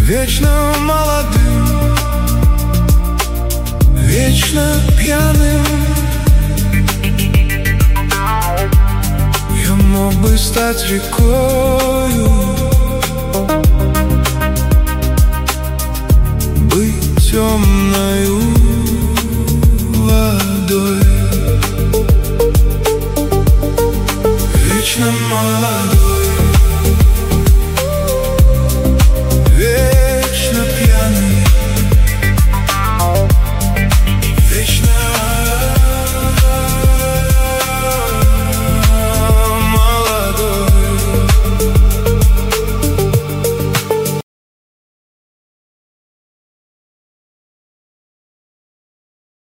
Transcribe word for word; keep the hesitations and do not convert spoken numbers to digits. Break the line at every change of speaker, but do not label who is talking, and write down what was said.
Вечно молодым, вечно пьяным. Я мог бы стать рекою, быть темною водой.